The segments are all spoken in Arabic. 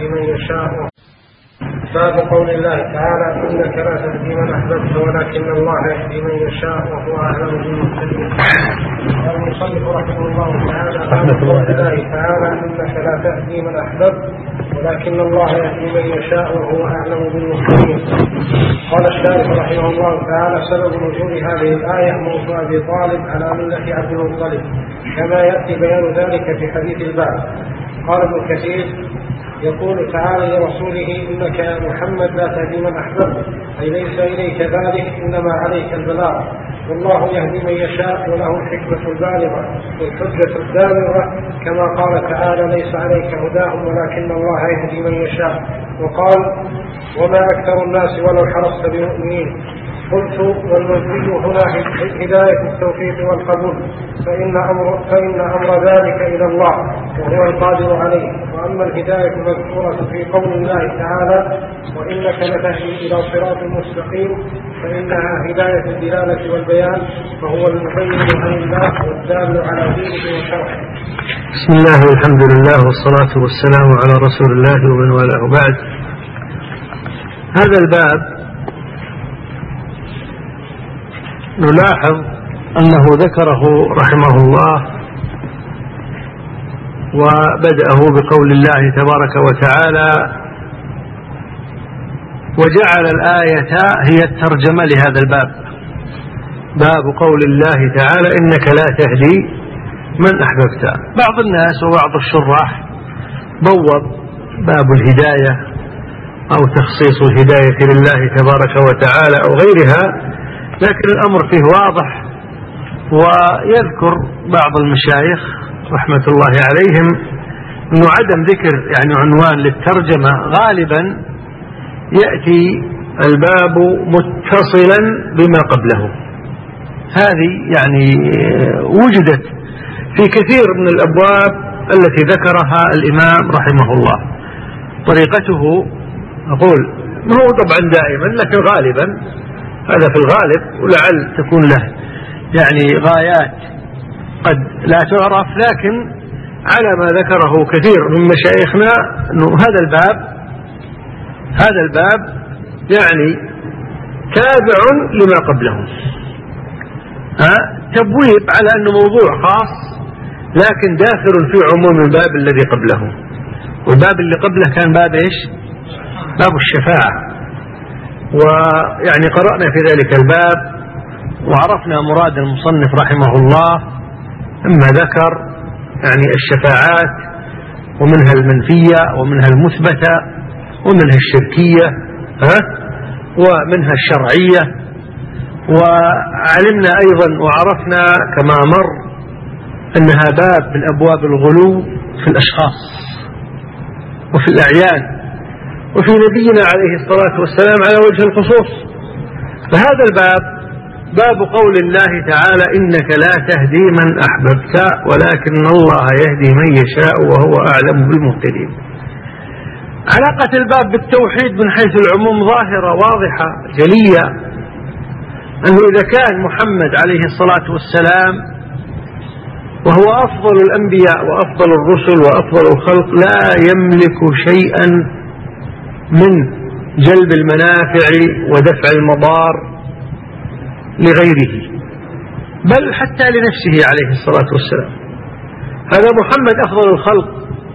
يهدي من يشاء. باب قول الله تعالى إنك لا تهدي من أحببت ولكن الله يهدي من يشاء وهو أعلم بالمهتدين. قال المصنف رحمه الله تعالى باب قول الله تعالى إنك لا تهدي من أحببت ولكن الله يهدي من يشاء وهو أعلم بالمهتدين. قال الشارح رحمه الله تعالى سبب نزول هذه الآية موت أبي طالب على ملة عبد المطلب كما يأتي بيان ذلك في حديث الباب. قال ابن كثير يقول تعالى لرسوله إنك يا محمد لا تهدي من أحببت أي ليس إليك ذلك إنما عليك البلاغ والله يهدي من يشاء وله الحكمة البالغة والحجة الدامغة كما قال تعالى ليس عليك هداهم ولكن الله يهدي من يشاء. وقال وما أكثر الناس ولو حرصت بمؤمنين. قلت والمنفي هنا هداية التوفيق والقبول فإن أمر ذلك إلى الله وهو القادر عليه. وأما الهداية المذكورة في قول الله تعالى وإنك لتهدي إلى صراط مستقيم فإنها هداية الدلالة والبيان فهو المبين عن الله والدال على دينه وشرعه. بسم الله والحمد لله والصلاة والسلام على رسول الله ومن والاه. بعد هذا الباب نلاحظ أنه ذكره رحمه الله وبدأه بقول الله تبارك وتعالى وجعل الآية هي الترجمة لهذا الباب. باب قول الله تعالى إنك لا تهدي من أحببت. بعض الناس وبعض الشراح بوب باب الهداية أو تخصيص الهداية لله تبارك وتعالى أو غيرها، لكن الأمر فيه واضح. ويذكر بعض المشايخ رحمة الله عليهم أنه عدم ذكر عنوان للترجمة غالبا يأتي الباب متصلا بما قبله. هذه وجدت في كثير من الأبواب التي ذكرها الإمام رحمه الله. طريقته أقول هو طبعا دائما لكن غالبا هذا في الغالب ولعل تكون له غايات قد لا تعرف، لكن على ما ذكره كثير من مشايخنا أنه هذا الباب تابع لما قبله. تبويب على أنه موضوع خاص لكن داخل في عموم الباب الذي قبله. والباب اللي قبله كان باب إيش؟ باب الشفاعة. قرأنا في ذلك الباب وعرفنا مراد المصنف رحمه الله أما ذكر الشفاعات ومنها المنفية ومنها المثبتة ومنها الشركية ومنها الشرعية. وعلمنا أيضا وعرفنا كما مر أنها باب من أبواب الغلو في الأشخاص وفي الأعيان وفي نبينا عليه الصلاة والسلام على وجه الخصوص. فهذا الباب باب قول الله تعالى إنك لا تهدي من أحببت ولكن الله يهدي من يشاء وهو أعلم بالمهتدين. علاقة الباب بالتوحيد من حيث العموم ظاهرة واضحة جلية، أنه إذا كان محمد عليه الصلاة والسلام وهو أفضل الأنبياء وأفضل الرسل وأفضل الخلق لا يملك شيئا من جلب المنافع ودفع المضار لغيره بل حتى لنفسه عليه الصلاة والسلام. هذا محمد أفضل الخلق،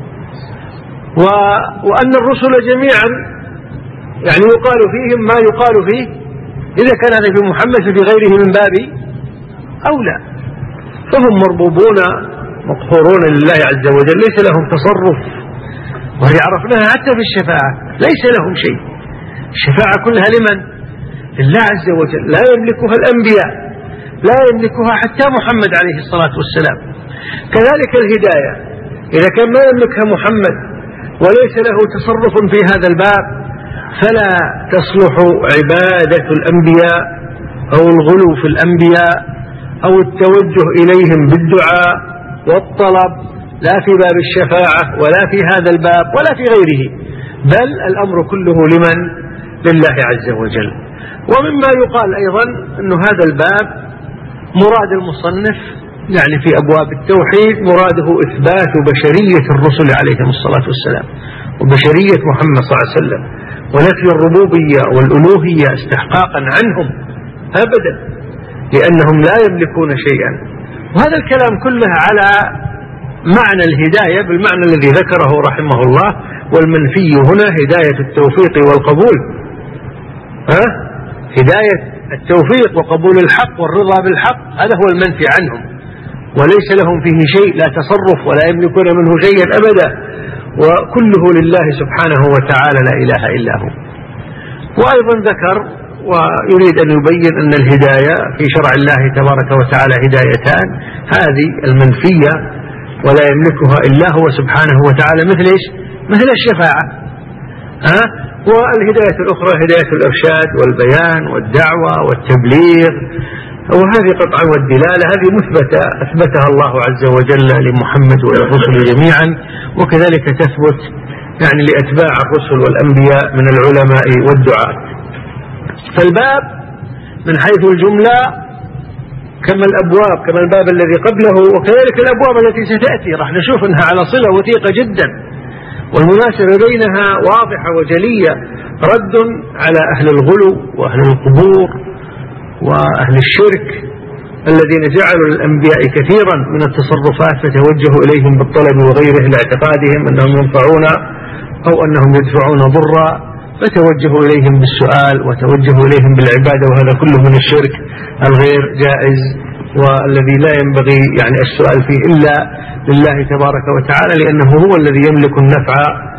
وأن الرسل جميعا يقال فيهم ما يقال فيه. إذا كان هذا في محمد ففي غيره من باب أولى. فهم مربوبون مقهورون لله عز وجل، ليس لهم تصرف. وهي عرفناها حتى في الشفاعة ليس لهم شيء. الشفاعة كلها لمن؟ لله عز وجل، لا يملكها الأنبياء، لا يملكها حتى محمد عليه الصلاة والسلام. كذلك الهداية إذا كان ما يملكها محمد وليس له تصرف في هذا الباب فلا تصلح عبادة الأنبياء أو الغلو في الأنبياء أو التوجه إليهم بالدعاء والطلب، لا في باب الشفاعة ولا في هذا الباب ولا في غيره، بل الأمر كله لمن؟ لله عز وجل. ومما يقال أيضا أن هذا الباب مراد المصنف في أبواب التوحيد مراده إثبات بشرية الرسل عليهم الصلاة والسلام وبشرية محمد صلى الله عليه وسلم، ونفي الربوبية والألوهية استحقاقا عنهم أبدا، لأنهم لا يملكون شيئا. وهذا الكلام كله على معنى الهداية بالمعنى الذي ذكره رحمه الله، والمنفي هنا هداية التوفيق والقبول، هداية التوفيق وقبول الحق والرضا بالحق، هذا هو المنفي عنهم، وليس لهم فيه شيء، لا تصرف ولا يملكون منه شيئا أبدا، وكله لله سبحانه وتعالى لا إله إلا هو. وأيضا ذكر ويريد أن يبين أن الهداية في شرع الله تبارك وتعالى هدايتان، هذه المنفية ولا يملكها إلا هو سبحانه وتعالى، مثل إيش؟ مثل الشفاعة، والهداية الأخرى هداية الإرشاد والبيان والدعوة والتبليغ، وهذه قطعا والدلالة هذه أثبتها الله عز وجل لمحمد وللرسل جميعا، وكذلك تثبت يعني لأتباع الرسل والأنبياء من العلماء والدعاة. فالباب من حيث الجملة كما الأبواب، كما الباب الذي قبله، وكذلك الأبواب التي ستأتي راح نشوف أنها على صلة وثيقة جدا، والمناسبة بينها واضحة وجلية، رد على أهل الغلو وأهل القبور وأهل الشرك الذين جعلوا للأنبياء كثيرا من التصرفات فتوجهوا إليهم بالطلب وغيره لاعتقادهم أنهم ينفعون أو أنهم يدفعون ضرا، فتوجهوا إليهم بالسؤال وتوجهوا إليهم بالعبادة، وهذا كله من الشرك الغير جائز والذي لا ينبغي يعني السؤال فيه إلا لله تبارك وتعالى، لأنه هو الذي يملك النفع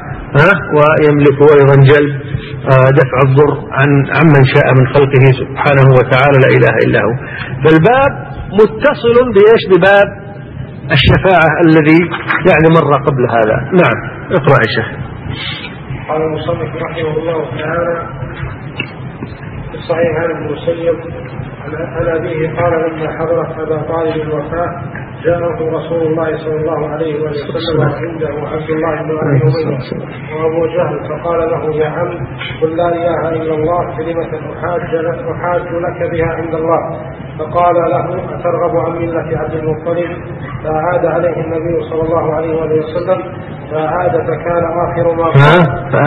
ويملك أيضا جلب دفع الضر عمن شاء من خلقه سبحانه وتعالى لا إله إلا هو. فالباب متصل بإيش؟ بباب الشفاعة الذي يعني مر قبل هذا. نعم، اقرأ يا شيخ. قال المصنف رحمه الله تعالى في الصحيح عن ابن المسيب عن أبيه قال لما حضرت أبا طالب الوفاة جاءه رسول الله صلى الله عليه وسلم وعنده عبد الله بن أبي أمية وأبو جهل، فقال له يا عم قل لا إله إلا الله كلمة أحاج لك بها عند الله. فقال له أترغب عن ملة عبد المطلب؟ فأعاد عليه النبي صلى الله عليه وسلم فأعاد فكان آخر ما قال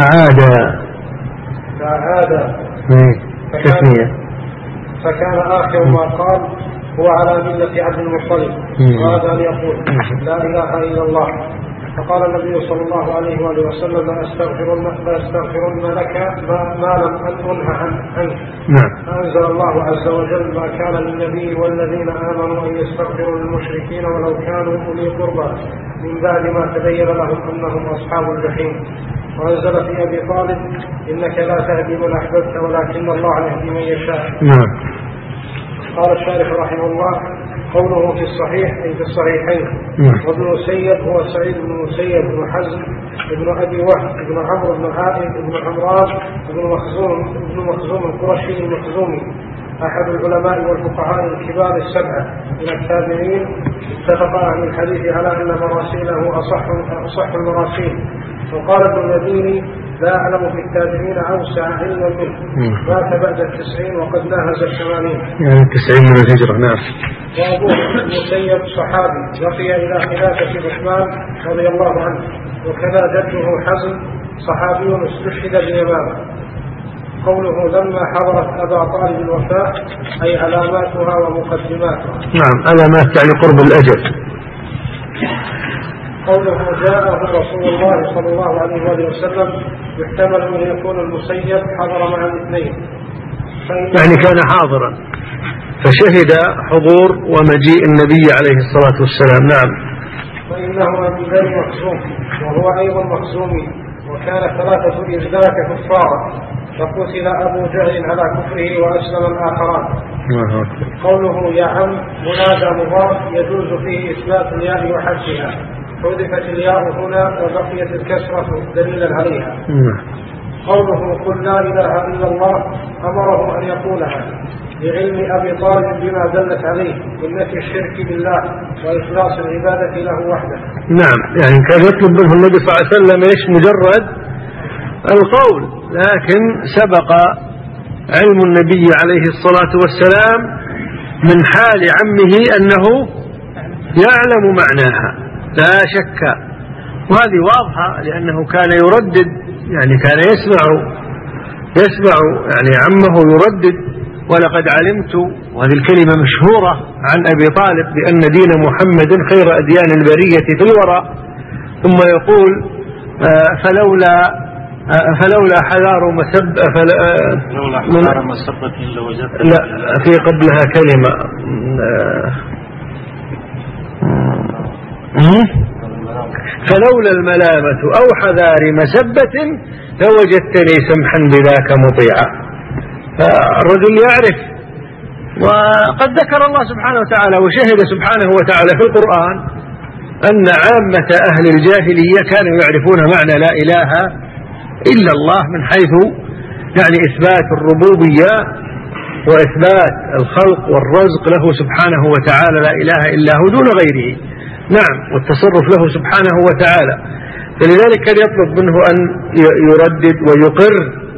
فكان آخر ما قال هو على ملة عبد المطلب، وهذا أن يقول لا إله إلا الله. فقال النبي صلى الله عليه وسلم لأستغفرن لك ما لم أنه عنك. فأنزل الله عز وجل ما كان للنبي والذين آمنوا أن يستغفروا للمشركين ولو كانوا أولي قربى من بعد ما تبين لهم أنهم أصحاب الجحيم. وأنزل في أبي طالب إنك لا تهدي من أحببت ولكن الله يهدي من يشاء. قال الشارح رحمه الله قوله في الصحيح أي في الصحيحين. وابن المسيب هو سعيد بن المسيب بن حزم ابن أبي وهب ابن عمرو بن عائد ابن عمران ابن مخزوم القرشي المخزومي، أحد العلماء والفقهاء الكبار السبعة من التابعين. اتفق أهل الحديث على أن مراسيله أصح المراسيل. وقال ابن المديني لا أعلم في التابعين أوسع علما منه، مات بعد 90 وقد ناهز 80 يعني 90 من الهجرة. نعم. وأبوه المسيب صحابي بقي إلى خلافة عثمان رضي الله عنه، وكذا جده حزم صحابي استشهد بيمامه. قوله لما حضرت أبا طالب الوفاة أي علاماتها ومقدماتها. نعم، علامات يعني قرب الأجل. قوله جاءه رسول الله صلى الله عليه وسلم يحتمل أن يكون المسيب حضر مع الاثنين، يعني كان حاضرا فشهد حضور ومجيء النبي عليه الصلاة والسلام. نعم. وإنه من بني مخزوم وهو أيضا مخزومي، وكان 3 إذ ذاك كفارا، فقتل أبو جهل على كفره وأسلم الآخران. قوله يا عم منادى مضاف يجوز فيه إثبات الياء وحذفها، حذفت الياء هنا وبقيت الكسرة دليلا عليها. قوله قل لا إله إلا الله أمره أن يقولها لعلم أبي طالب بما دلت عليه من نفي الشرك بالله وإخلاص العبادة له وحده. نعم، يعني كان يطلب منه النبي صلى الله عليه وسلم إيش؟ مجرد القول، لكن سبق علم النبي عليه الصلاة والسلام من حال عمه أنه يعلم معناها لا شك، وهذه واضحة لأنه كان يردد، يعني كان يسمع يعني عمه يردد ولقد علمت، وهذه الكلمة مشهورة عن أبي طالب بأن دين محمد خير أديان البرية في الورى، ثم يقول فلولا حذار مسبة لوجدت، لا في قبلها كلمة فلولا الملامة أو حذار مسبة لوجدتني سمحا بذاك مطيعا. فالرجل يعرف، وقد ذكر الله سبحانه وتعالى وشهد سبحانه وتعالى في القرآن أن عامة أهل الجاهلية كانوا يعرفون معنى لا إله إلا الله من حيث يعني إثبات الربوبية وإثبات الخلق والرزق له سبحانه وتعالى، لا إله إلا هو دون غيره، نعم، والتصرف له سبحانه وتعالى. فلذلك كان يطلب منه أن يردد ويقر.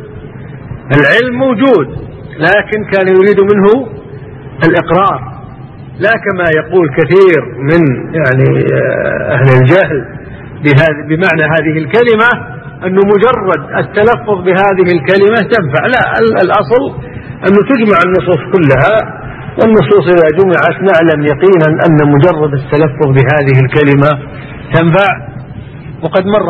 العلم موجود، لكن كان يريد منه الإقرار، لا كما يقول كثير من يعني أهل الجهل بمعنى هذه الكلمة أنه مجرد التلفظ بهذه الكلمة تنفع. لا، الأصل أنه تجمع النصوص كلها، والنصوص إذا جمعت نعلم يقينا أن مجرد التلفظ بهذه الكلمة تنفع. وقد مر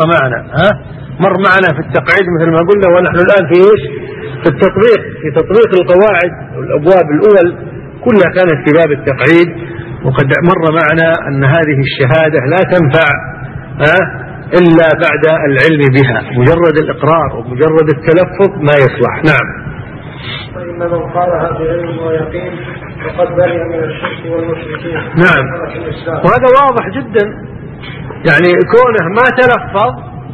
معنا في التقعيد مثل ما قلنا، ونحن الآن في في التطبيق، في تطبيق القواعد والأبواب الأول كلها كانت في باب التقعيد. وقد مر معنا أن هذه الشهادة لا تنفع إلا بعد العلم بها، مجرد الإقرار ومجرد التلفظ ما يصلح. نعم. فإن من قالها بعلم ويقين فقد برئ من الشرك والمشركين. نعم، وهذا واضح جدا، يعني كونه ما تلفظ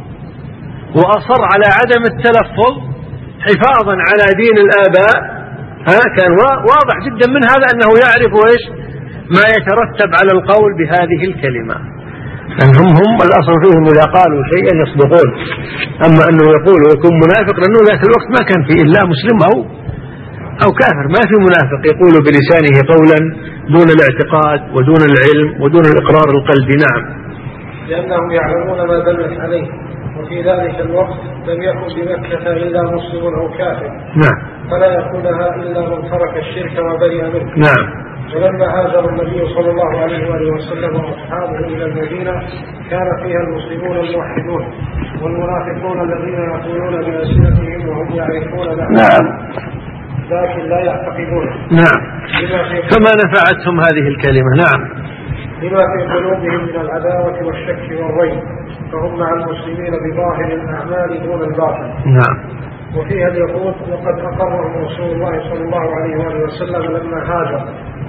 وأصر على عدم التلفظ حفاظا على دين الآباء، كان واضح جدا من هذا أنه يعرف ما يترتب على القول بهذه الكلمة. هم الأصل فيهم إذا قالوا شيئا يصدقون، أما أنه يقول ويكون منافق، لأنه ذات الوقت ما كان فيه إلا مسلم أو كافر، ما في منافق يقول بلسانه قولا دون الاعتقاد ودون العلم ودون الإقرار القلبي. نعم، لأنهم يعلمون ما دلت عليه، وفي ذلك الوقت لم يكن بمكة إلا مسلم أو كافر. نعم، فلا يكونها إلا من ترك الشرك وبرئ منه. نعم. ولما هاجر النبي صلى الله عليه وآله وسلم وأصحابه إلى المدينة كان فيها المسلمون الموحدون والمنافقون الذين يقولون بألسنتهم وهم يعرفون نعم، لكن لا يعتقدون. نعم، فما نفعتهم هذه الكلمة. نعم، لما في قلوبهم من العداوة والشك والريب، فهم مع المسلمين بظاهر الأعمال دون الباطن. نعم. وفيها يقول وقد أقرهم رسول الله صلى الله عليه وآله وسلم لما هاجر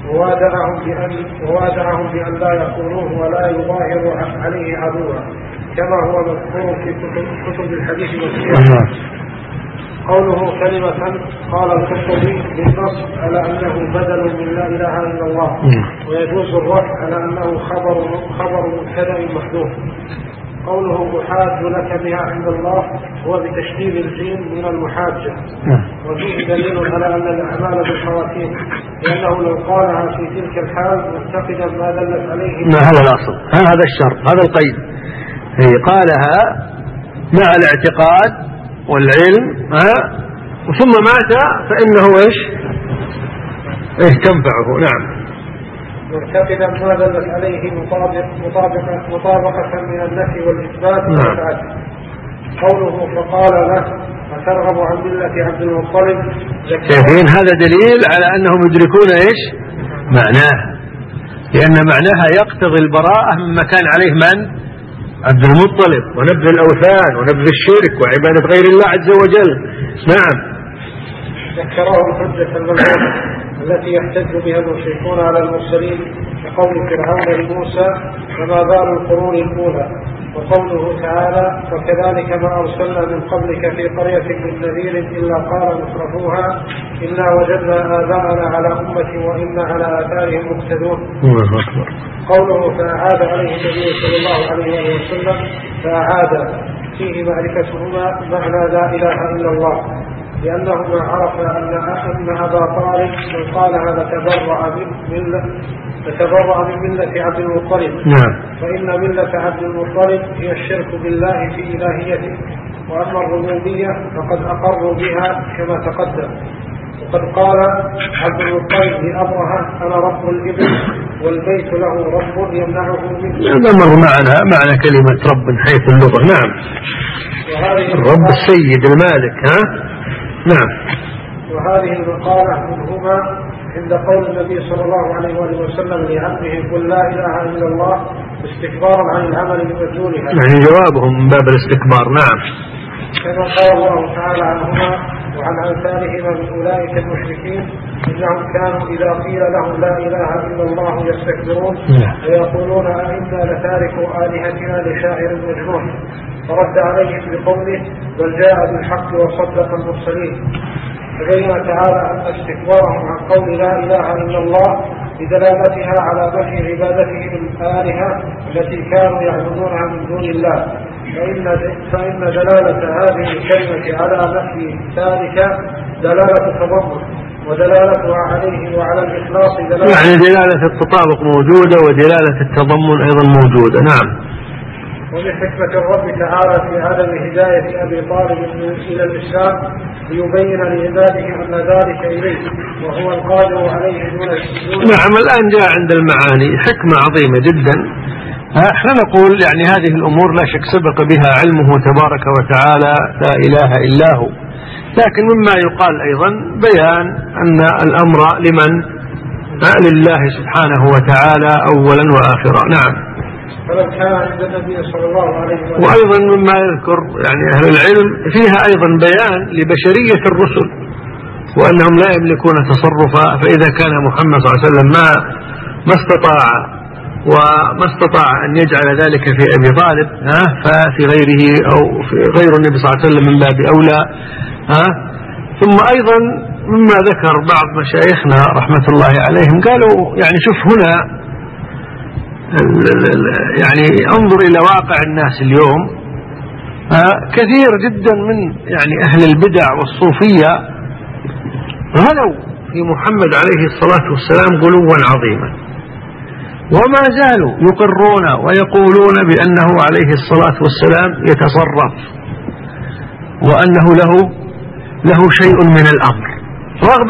ووادعهم بأن لا يقولوه ولا يظاهروا عليه عدوا، كما هو مذكور في كتب الحديث والسيرة. قوله كلمة قال القرطبي بالنص على أنه بدل من لا إله إلا الله، ويجوز الرفع على أنه خبر مبتدأ محذوف. قوله أحاج لك بها عند الله هو بتشديد الجيم من المحاجة، وفيه دليل على أن الأعمال بالخواتيم، لأنه لو قالها في تلك الحال معتقدا ما دلت عليه. هذا الأصل، هذا الشرط، هذا القيد، قالها مع الاعتقاد والعلم ثم مات فإنه تنفعه. نعم، معتقدا ما دلت عليه مطابقة من النفي والإثبات. قوله فقال له أترغب عن ملة عبد المطلب، شايفين هذا دليل على أنهم يدركون معناه، لأن معناها يقتضي البراءة مما كان عليه من عبد المطلب، ونبذ الأوثان ونبذ الشرك وعبادة غير الله عز وجل. نعم، ذكره الحجة الملعونة التي يحتج بها المشركون على المرسلين، كقول فرعون لموسى فما بال القرون الأولى، وقوله تعالى وكذلك ما أرسلنا من قبلك في قرية من نذير إلا قال مترفوها إنا وجدنا آباءنا على أمة وإنا على آثارهم مقتدون. قوله فأعاد عليه النبي صلى الله عليه وسلم، فأعاد فيه معرفتهما معنى لا إله إلا الله، لأنه ما عرف أن أبا طالب من قالها لتبرأ من ملة عبد المطلب. نعم. فإن ملة عبد المطلب هي الشرك بالله في إلهيته، وأما الربوبية فقد أقروا بها كما تقدم. وقد قال عبد المطلب لأبرهة: أنا رب الإبل والبيت له رب يمنعه منه. هذا مر معنا معنى كلمة رب من حيث اللغة. نعم. الرب السيد المالك. نعم. وهذه المقالة منهما عند قول النبي صلى الله عليه وسلم لعبده: قل لا إله إلا الله، استكبارا عن العمل بمدلولها، يعني جوابهم من باب الاستكبار. نعم. كما قال الله تعالى عنهما وعن أمثالهما من أولئك المشركين: إنهم كانوا إذا قيل لهم لا إله إلا الله يستكبرون ويقولون أئنا لتاركوا آلهتنا لشاعر مجنون. فرد عليهم بقوله: بل جاء بالحق وصدق المرسلين. فبين تعالى أن استكبارهم عن قول لا إله إلا الله بدلالتها على نفي عبادتهم الآلهة التي كانوا يعبدونها من دون الله، فإن دلالة هذه الكلمة على نفي ذلك دلالة تضمن، ودلالتها عليه وعلى الإخلاص دلالة، يعني دلالة التطابق موجودة ودلالة التضمن أيضا موجودة. نعم. ومن حكمة الرب تعالى في عدم هداية أبي طالب إلى الإسلام ليبين لعباده أن ذلك إليه وهو القادر عليه دون. نعم. الآن جاء عند المعاني حكمة عظيمة جدا. احنا نقول يعني هذه الأمور لا شك سبق بها علمه تبارك وتعالى لا إله إلا هو، لكن مما يقال أيضا بيان أن الأمر لمن؟ لله سبحانه وتعالى أولا وآخرا. نعم. كان عند النبي صلى الله عليه وسلم. وأيضا مما يذكر يعني أهل العلم فيها أيضا بيان لبشرية الرسل وأنهم لا يملكون تصرفا، فإذا كان محمد صلى الله عليه وسلم ما استطاع أن يجعل ذلك في أبي طالب ففي غيره أو في غير النبي صلى الله عليه وسلم من باب أولى. ثم أيضا مما ذكر بعض مشايخنا رحمة الله عليهم قالوا يعني شوف هنا يعني انظر إلى واقع الناس اليوم، كثير جدا من يعني أهل البدع والصوفية غلوا في محمد عليه الصلاة والسلام غلوا عظيما، وما زالوا يقرون ويقولون بأنه عليه الصلاة والسلام يتصرف وأنه له شيء من الأمر، رغم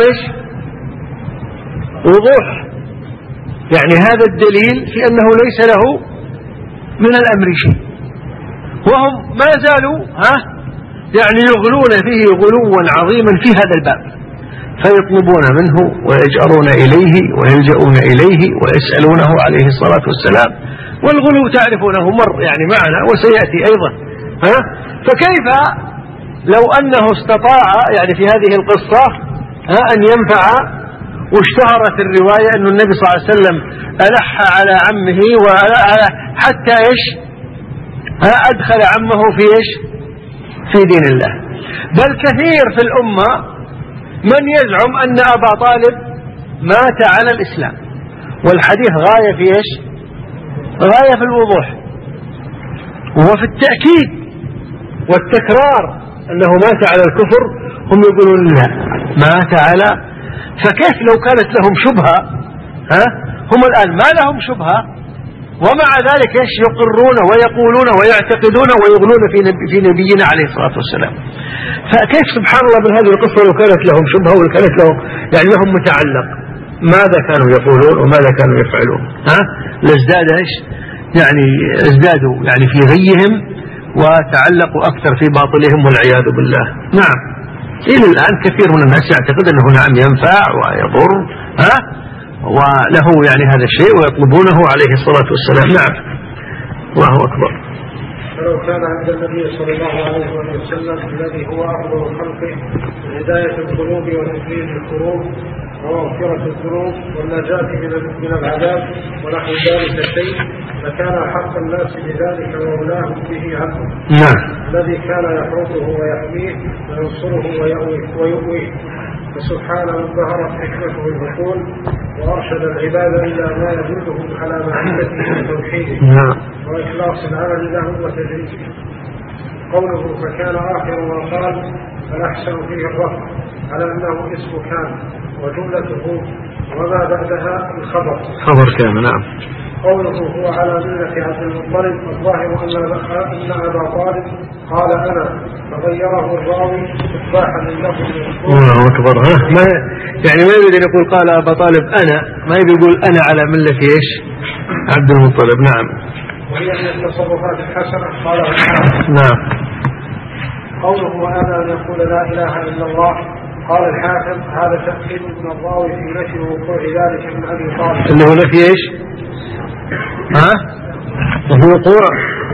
وضوح يعني هذا الدليل في أنه ليس له من الأمر شيء، وهم ما زالوا يعني يغلون فيه غلوا عظيما في هذا الباب، فيطلبون منه ويجأرون إليه ويلجؤون إليه ويسألونه عليه الصلاة والسلام، والغلو تعرفونه مر يعني معنا وسيأتي أيضا. فكيف لو أنه استطاع يعني في هذه القصة أن ينفع، واشتهرت الرواية أن النبي صلى الله عليه وسلم ألح على عمه حتى أدخل عمه في دين الله، بل كثير في الأمة من يزعم أن أبا طالب مات على الإسلام، والحديث غاية في غاية في الوضوح وفي التأكيد والتكرار أنه مات على الكفر، هم يقولون لا مات على. فكيف لو كانت لهم شبهة؟ هم الآن ما لهم شبهة ومع ذلك يقرون ويقولون ويعتقدون ويغلون في نبينا عليه الصلاة والسلام. فكيف سبحان الله من هذه القصة لو كانت لهم شبهة وكانت لهم يعني لهم متعلق، ماذا كانوا يقولون وماذا كانوا يفعلون؟ لازداد يعني ازدادوا يعني في غيهم وتعلقوا أكثر في باطلهم والعياذ بالله. نعم. إلى الآن كثير من الناس يعتقد أنه نعم ينفع ويضر وله يعني هذا الشيء ويطلبونه عليه الصلاة والسلام. نعم. الله أكبر. فلو كان عند النبي صلى الله عليه وسلم الذي هو أفضل خلقه هداية القلوب وتفريج الكروب ومغفرة الذنوب والنجاة من العذاب ونحو ذلك الشيء، فكان حق الناس بذلك وولاه به عنه. الذي كان يحرسه ويحميه وينصره ويؤويه. فسبحان من ظهرت حكمته العقول وأرشد العباد إلى ما يدلهم على معرفته وتوحيده وإخلاص العمل له وتجريده. قوله فكان آخر ما قال فالأحسن فيه الرفع على أنه اسم كان وجملته وما بعدها الخبر. خبر كان. نعم. قوله هو على ملة عبد المطلب الظاهر أن أبا طالب قال أنا فغيره الراوي إصباحا لللفظ الله أكبر. ما يعني ما يريد أن يقول قال أبا طالب أنا، ما يريد يقول أنا على ملة إيش؟ عبد المطلب. نعم. وهي من التصرفات الحسنة قال نعم. قوله وأنا أن يقول لا إله إلا الله قال الحاكم هذا تأكيد من الراوي في نفي وقوع ذلك من أبي طالب. اللي هو نفي إيش؟ وهو وقوع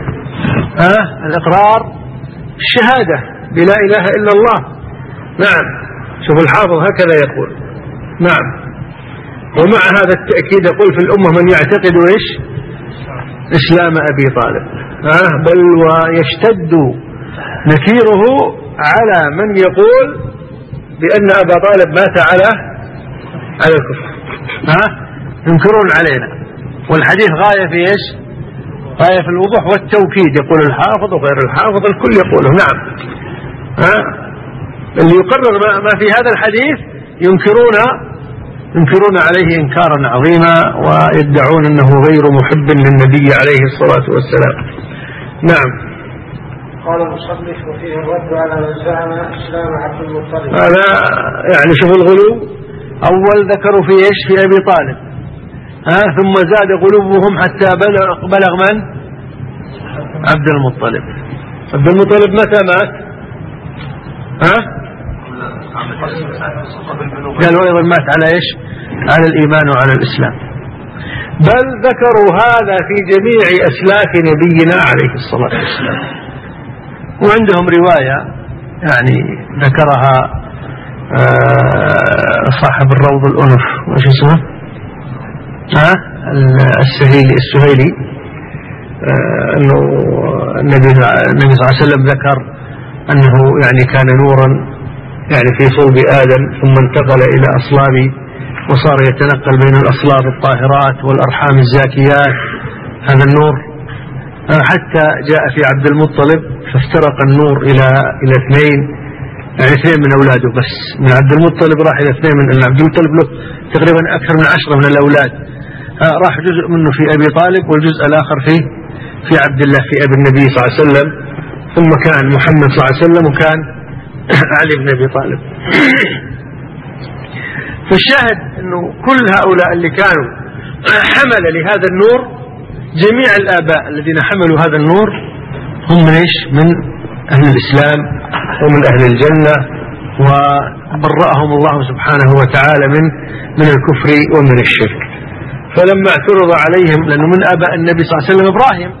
الإقرار الشهادة بلا إله إلا الله. نعم. شوف الحافظ هكذا يقول. نعم. ومع هذا التأكيد يقول في الأمة من يعتقد إيش؟ إسلام أبي طالب. بل ويشتد نكيره على من يقول بأن أبا طالب مات على الكفر. ينكرون علينا. والحديث غاية في إيش؟ غاية في الوضوح والتوكيد، يقول الحافظ وغير الحافظ الكل يقوله. نعم. اللي يقرر ما في هذا الحديث ينكرون عليه إنكارا عظيما ويدعون أنه غير محب للنبي عليه الصلاة والسلام. نعم. قال المصنف وفيه الرد على من زعم إسلام عبد المطلب. هذا يعني شوف الغلو. أول ذكروا في إيش؟ في أبي طالب. ثم زاد قلوبهم حتى بلغ من؟ عبد المطلب. عبد المطلب متى مات؟ قالوا أيضا مات على إيش؟ على الإيمان وعلى الإسلام. بل ذكروا هذا في جميع أسلاف نبينا عليه الصلاة والسلام. وعندهم رواية يعني ذكرها صاحب الروض الأنف وش اسمه؟ السهيلي أنه النبي صلى الله عليه وسلم ذكر أنه يعني كان نورا يعني في صلب آدم ثم انتقل إلى أصلاب وصار يتنقل بين الأصلاب الطاهرات والأرحام الزاكيات هذا النور حتى جاء في عبد المطلب فافترق النور إلى اثنين، يعني اثنين من أولاده بس. من عبد المطلب راح إلى اثنين من عبد المطلب له تقريبا أكثر من 10 من الأولاد. راح جزء منه في أبي طالب والجزء الآخر في عبد الله في أبي النبي صلى الله عليه وسلم، ثم كان محمد صلى الله عليه وسلم وكان علي بن أبي طالب. فالشاهد أنه كل هؤلاء اللي كانوا حمل لهذا النور، جميع الآباء الذين حملوا هذا النور هم من إيش؟ من أهل الإسلام ومن أهل الجنة، وبرأهم الله سبحانه وتعالى من الكفر ومن الشرك. فلما اعترض عليهم، لأنه من آباء النبي صلى الله عليه وسلم إبراهيم،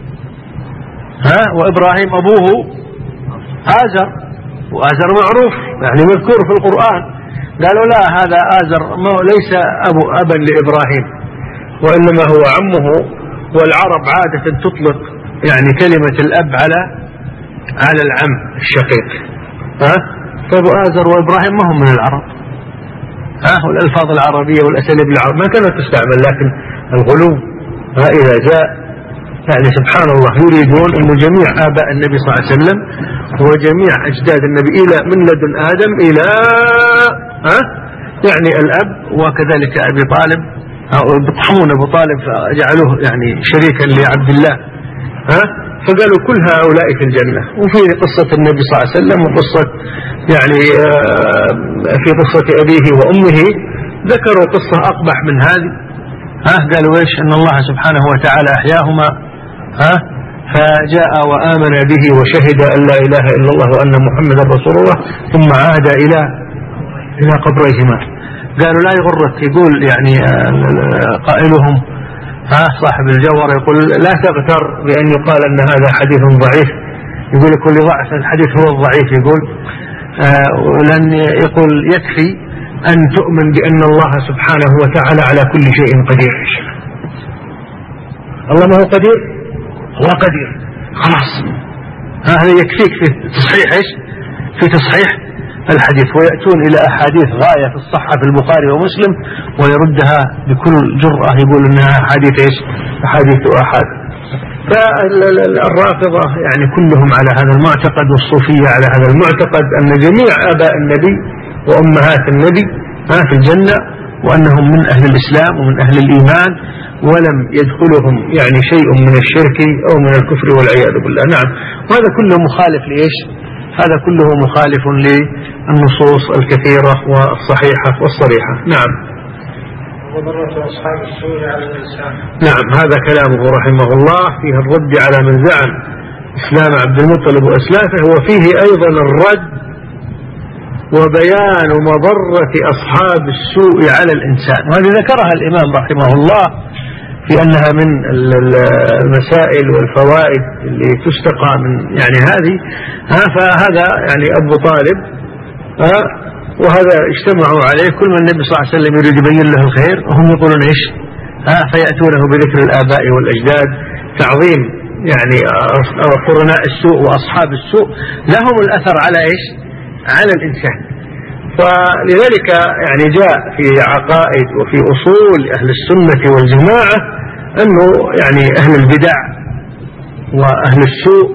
وإبراهيم أبوه آزر، وآزر معروف يعني مذكور في القرآن. قالوا لا، هذا آزر ليس أبا لإبراهيم وإنما هو عمه، والعرب عادة تطلق يعني كلمة الأب على العم الشقيق. فأبو آزر وإبراهيم ما هم من العرب، والألفاظ العربية والأساليب العربية ما كانت تستعمل، لكن الغلو إذا جاء يعني سبحان الله يريدون أن جميع آباء النبي صلى الله عليه وسلم وجميع أجداد النبي من لدن آدم إلى يعني الأب، وكذلك أبي طالب بطحون أبو طالب فجعلوه يعني شريكا لعبد الله. فقالوا كل هؤلاء في الجنة. وفي قصة النبي صلى الله عليه وسلم وقصة يعني في قصة أبيه وأمه ذكروا قصة أقبح من هذه. قالوا إيش؟ أن الله سبحانه وتعالى أحياهما فجاء وآمن به وشهد أن لا إله إلا الله وأن محمد رسول الله ثم عاد إلى قبريهما. قالوا لا يغرك، يقول يعني قائلهم صاحب الجوهر يقول لا تغتر بأن يقال أن هذا حديث ضعيف، يقول كل ضعف الحديث هو الضعيف، يقول لن يقول يكفي أن تؤمن بأن الله سبحانه وتعالى على كل شيء قدير. الله ما هو قدير، هو قدير خلاص. هذا يكفيك في تصحيح الحديث. ويأتون إلى أحاديث غاية في الصحة في البخاري ومسلم ويردها بكل جرأة، يقول أنها أحاديث أحاديث آحاد. فالرافضة يعني كلهم على هذا المعتقد، والصوفية على هذا المعتقد، أن جميع آباء النبي وأمهات النبي في الجنة، وأنهم من أهل الإسلام ومن أهل الإيمان، ولم يدخلهم يعني شيء من الشرك أو من الكفر والعياذ بالله. نعم، وهذا كله مخالف لإيش؟ هذا كله مخالف للنصوص الكثيرة والصحيحة والصريحة. نعم. وضرة أصحاب السوء على الإنسان. نعم، هذا كلامه رحمه الله فيه الرد على من زعم إسلام عبد المطلب وأسلافه، وفيه أيضا الرد وبيان مضرة أصحاب السوء على الإنسان، وهذه ذكرها الإمام رحمه الله في أنها من المسائل والفوائد اللي تستقى من يعني هذه. فهذا يعني أبو طالب وهذا اجتمعوا عليه، كل من النبي صلى الله عليه وسلم يريد يبين له الخير وهم يقولون إيش؟ فيأتونه بذكر الآباء والأجداد، تعظيم يعني قرناء السوء وأصحاب السوء لهم الأثر على إيش؟ على الإنسان. فلذلك يعني جاء في عقائد وفي أصول أهل السنة والجماعة أنه يعني أهل البدع وأهل السوء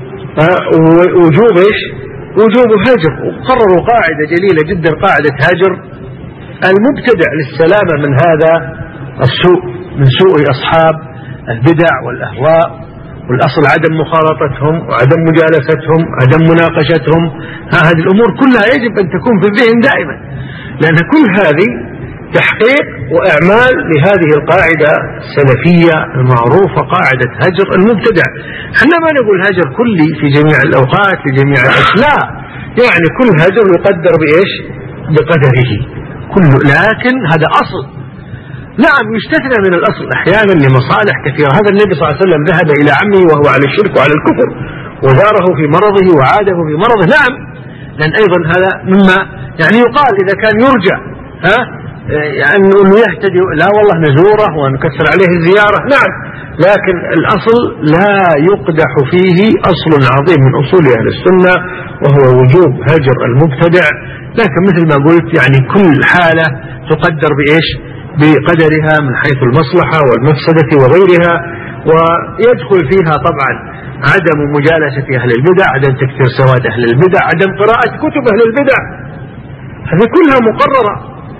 وجوب إيش؟ وجوب هجر، وقرروا قاعدة جليلة جدا، قاعدة هجر المبتدع للسلامة من هذا السوء، من سوء أصحاب البدع والأهواء. والأصل عدم مخالطتهم وعدم مجالستهم، عدم مناقشتهم. هذه الأمور كلها يجب أن تكون في الذهن دائما، لأن كل هذه تحقيق وإعمال لهذه القاعدة السلفية المعروفة، قاعدة هجر المبتدع. احنا ما نقول هجر كلي في جميع الأوقات في جميع الأشياء، يعني كل هجر يقدر بإيش؟ بقدره كله، لكن هذا أصل. نعم، يستثنى من الأصل أحيانا لمصالح كثيرة. هذا النبي صلى الله عليه وسلم ذهب إلى عمه وهو على الشرك وعلى الكفر، وزاره في مرضه وعاده في مرضه. نعم، لأن أيضا هذا مما يعني يقال إذا كان يرجع يعني أنه يهتدي، لا والله نزوره ونكسر عليه الزيارة. نعم، لكن الأصل لا يقدح فيه أصل عظيم من أصول أهل السنة، وهو وجوب هجر المبتدع. لكن مثل ما قلت يعني كل حالة تقدر بإيش؟ بقدرها من حيث المصلحة والمفسدة وغيرها. ويدخل فيها طبعا عدم مجالسة أهل البدع، عدم تكثير سواد أهل البدع، عدم قراءة كتب أهل البدع، هذه كلها مقررة.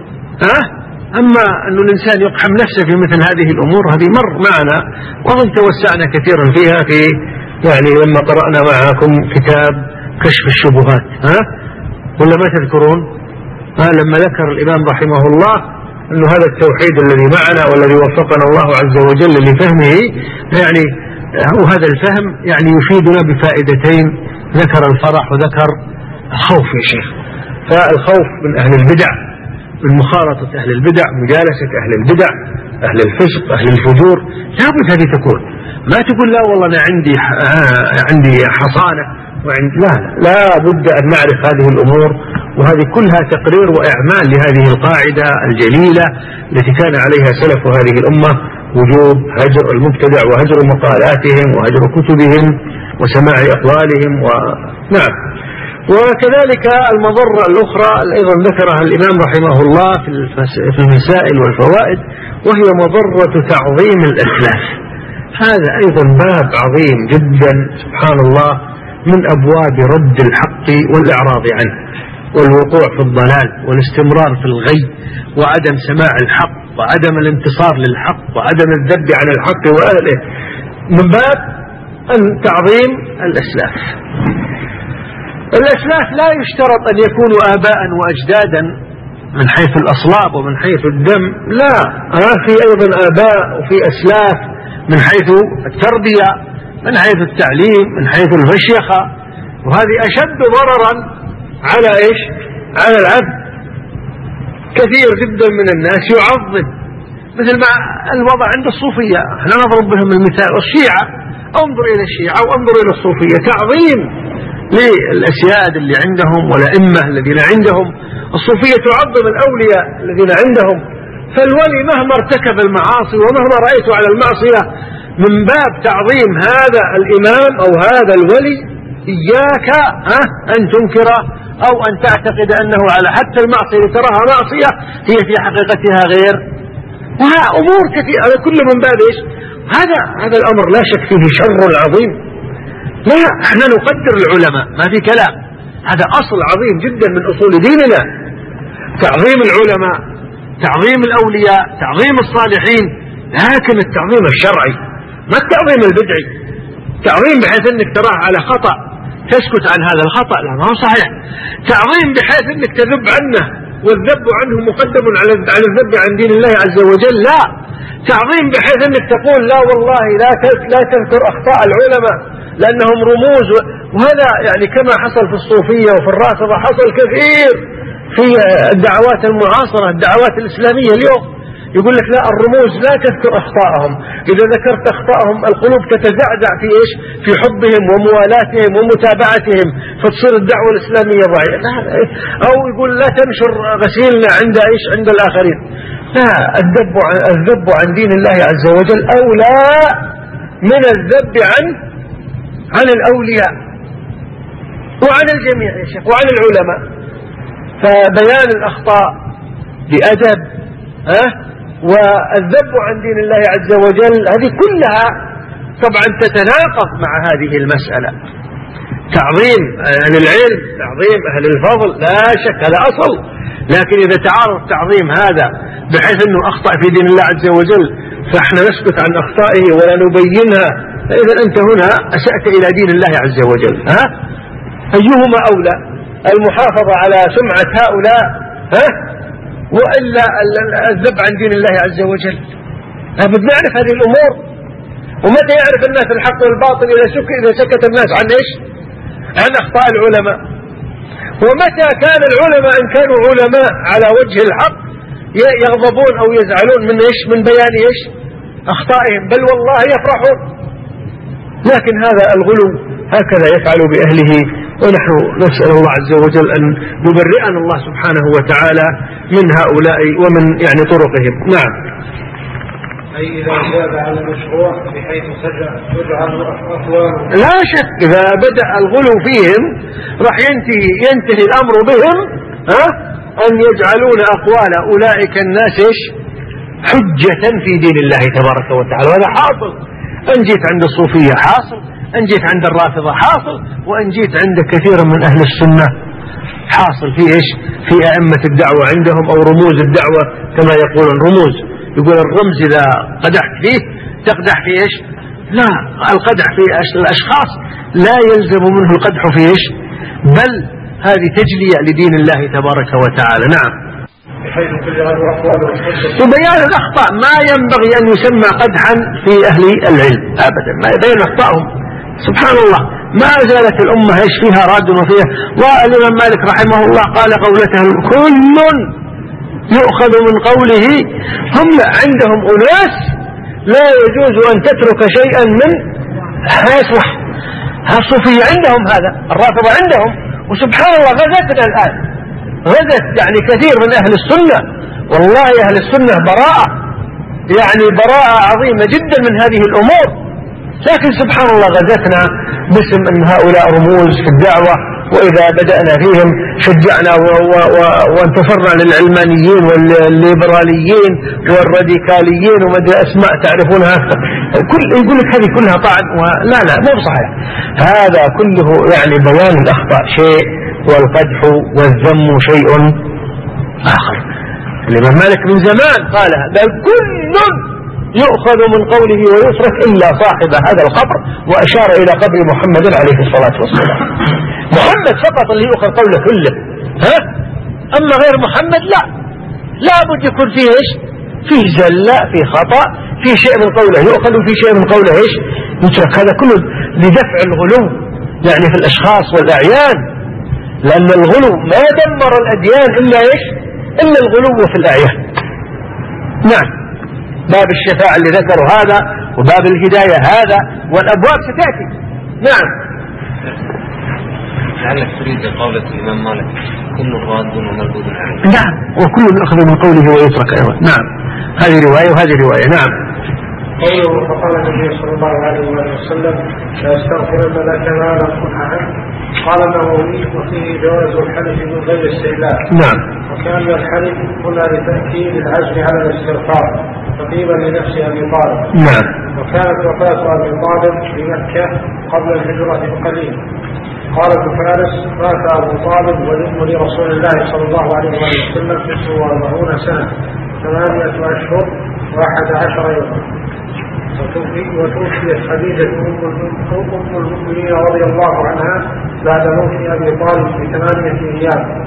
أما أن الإنسان يقحم نفسه في مثل هذه الأمور هذه مر معنا، وهم توسعنا كثيرا فيها في يعني لما قرأنا معكم كتاب كشف الشبهات، ولا ما تذكرون؟ لما ذكر الإمام رحمه الله أنه هذا التوحيد الذي معنا والذي وفقنا الله عز وجل لفهمه، يعني وهذا الفهم يعني يفيدنا بفائدتين، ذكر الفرح وذكر الخوف يا شيخ. فالخوف من أهل البدع، من مخالطة أهل البدع، مجالسة أهل البدع، أهل الفسق، أهل الفجور، لابد هذه تكون. ما تقول لا والله أنا عندي حصانة لا بد أن نعرف هذه الأمور، وهذه كلها تقرير وإعمال لهذه القاعدة الجليلة التي كان عليها سلف هذه الأمة، وجوب هجر المبتدع وهجر مقالاتهم وهجر كتبهم وسماع أقوالهم. نعم. وكذلك المضرة الأخرى أيضا ذكرها الإمام رحمه الله في المسائل والفوائد، وهي مضرة تعظيم الأسلاف. هذا أيضا باب عظيم جدا سبحان الله، من أبواب رد الحق والإعراض عنه والوقوع في الضلال والاستمرار في الغي وعدم سماع الحق وعدم الانتصار للحق وعدم الذب عن الحق وأهله، من باب أن تعظيم الأسلاف. الأسلاف لا يشترط أن يكونوا آباء وأجدادا من حيث الأصلاب ومن حيث الدم، لا، في أيضا آباء وفي أسلاف من حيث التربية، من حيث التعليم، من حيث المشيخة، وهذه أشد ضررا على إيش؟ على العبد. كثير جدا من الناس يعظم، مثل ما الوضع عند الصوفية، احنا نضرب بهم المثال، والشيعة، انظر إلى الشيعة وانظر إلى الصوفية، تعظيم للأسياد اللي عندهم والأئمة الذين عندهم. الصوفية تعظم الأولياء الذين عندهم، فالولي مهما ارتكب المعاصي ومهما رأيته على المعصية من باب تعظيم هذا الإمام أو هذا الولي، إياك أن تنكر أو أن تعتقد أنه على حتى المعصية تراها معصية هي في حقيقتها غير، وها أمور كثيرة، هذا كله من باب إيش؟ هذا الأمر لا شك فيه شر عظيم. لا، احنا نقدر العلماء ما في كلام، هذا أصل عظيم جدا من أصول ديننا، تعظيم العلماء، تعظيم الأولياء، تعظيم الصالحين، لكن التعظيم الشرعي ما التعظيم البدعي. تعظيم بحيث انك تراه على خطأ تسكت عن هذا الخطأ، لا ما هو صحيح. تعظيم بحيث انك تذب عنه، والذب عنه مقدم على الذب عن دين الله عز وجل. لا، تعظيم بحيث انك تقول لا والله لا تذكر اخطاء العلماء لانهم رموز. وهذا يعني كما حصل في الصوفية وفي الرافضة، حصل كثير في الدعوات المعاصرة، الدعوات الإسلامية اليوم، يقول لك لا الرموز لا تذكر أخطاءهم، إذا ذكرت أخطاءهم القلوب تتزعزع في إيش؟ في حبهم وموالاتهم ومتابعتهم، فتصير الدعوة الإسلامية ضعيفة. أو يقول لا تنشر غسيلنا عند إيش؟ عند الآخرين. لا، الذب عن دين الله عز وجل أولى من الذب عن الأولياء وعن الجميع يا شيخ وعن العلماء. فبيان الأخطاء بأدب والذب عن دين الله عز وجل، هذه كلها طبعا تتناقض مع هذه المسألة. تعظيم أهل العلم، تعظيم أهل الفضل، لا شك هذا أصل. لكن إذا تعارض تعظيم هذا بحيث أنه أخطأ في دين الله عز وجل فإحنا نسكت عن أخطائه ولا نبينها، فإذا أنت هنا أسأت إلى دين الله عز وجل. أيهما أولى؟ المحافظة على سمعة هؤلاء وإلا الذب عن دين الله عز وجل؟ لابد نعرف هذه الأمور. ومتى يعرف الناس الحق والباطل؟ إذا سكت الناس عن إيش؟ عن أخطاء العلماء. ومتى كان العلماء إن كانوا علماء على وجه الحق يغضبون أو يزعلون من إيش؟ من بيان إيش؟ أخطائهم، بل والله يفرحون. لكن هذا الغلو هكذا يفعل بأهله، ونحن نسأل الله عز وجل أن يبرئنا الله سبحانه وتعالى من هؤلاء ومن يعني طرقهم. نعم. أي إذا زاد على المشروع بحيث تجعل أقوال. لا شك إذا بدأ الغلو فيهم راح ينتهي الأمر بهم أن يجعلون أقوال أولئك الناس حجة في دين الله تبارك وتعالى. وهذا حاصل، أن جيت عند الصوفية حاصل، أن جيت عند الرافضة حاصل، وأن جيت عند كثير من أهل السنة حاصل في إيش؟ في أئمة الدعوة عندهم أو رموز الدعوة كما يقولون. رموز، يقول الرمز إذا قدحت فيه تقدح في إيش؟ لا، القدح في الأشخاص لا يلزم منه القدح في إيش؟ بل هذه تجلية لدين الله تبارك وتعالى. نعم. وبيان الأخطاء ما ينبغي أن يسمى قدحا في أهل العلم أبدا، ما يبين أخطائهم. سبحان الله، ما زالت الأمة إيش فيها راد وفيها. والإمام مالك رحمه الله قال قولته كل يؤخذ من قوله. هم عندهم أناس لا يجوز أن تترك شيئا من هاسوح. الصوفية عندهم هذا، الرافضة عندهم. وسبحان الله غزتنا الآن، غزت يعني كثير من أهل السنة. والله أهل السنة براءة، يعني براءة عظيمة جدا من هذه الأمور. لكن سبحان الله غزتنا باسم أن هؤلاء رموز في الدعوة، وإذا بدأنا فيهم شجعنا وانتصرنا للعلمانيين والليبراليين والراديكاليين ومدى أسماء تعرفونها. يقول لك هذه كلها طعن، لا مو صحيح. هذا كله يعني بيان الأخطاء شيء والقدح والذم شيء آخر. الإمام مالك من زمان قالها، بل كل يؤخذ من قوله ويترك إلا صاحب هذا القبر، وأشار إلى قبر محمد عليه الصلاة والسلام. محمد فقط اللي يؤخذ قوله كله، أما غير محمد لا بد يكون فيه إيش؟ فيه زلة، فيه خطأ، فيه شيء من قوله يؤخذ وفيه شيء من قوله إيش؟ يترك. هذا كله لدفع الغلو يعني في الأشخاص والأعيان، لأن الغلو ما دمر الأديان إلا إيش؟ إلا الغلو في الأعيان. نعم. باب الشفاعة اللي ذكروا هذا، وباب الهداية هذا، والأبواب ستأتي. نعم. لعلك تريد قولة الإمام مالك كل راد ومردود عليه. نعم، وكل يأخذ من قوله ويترك أيضا. نعم، هذه رواية وهذه رواية. نعم. قوله فقال النبي صلى الله عليه وسلم لا استغفرن لك ما لا صح عنه. قال النووي وفيه جواز الحلف من غير استهلاك. نعم. وكان الحلف هنا لتأكيد العزم على الاستغفار تقريبا لنفس أبي طالب. نعم. وكانت وفاة أبي طالب في مكة قبل الهجرة بقليل. قال ابن فارس: مات أبو طالب والابن لرسول الله صلى الله عليه وسلم 49 سنة 8 أشهر 11 يوما. وتوفيت خديجة أم المؤمنين رضي الله عنها بعد موت أبي طالب ب8 أيام.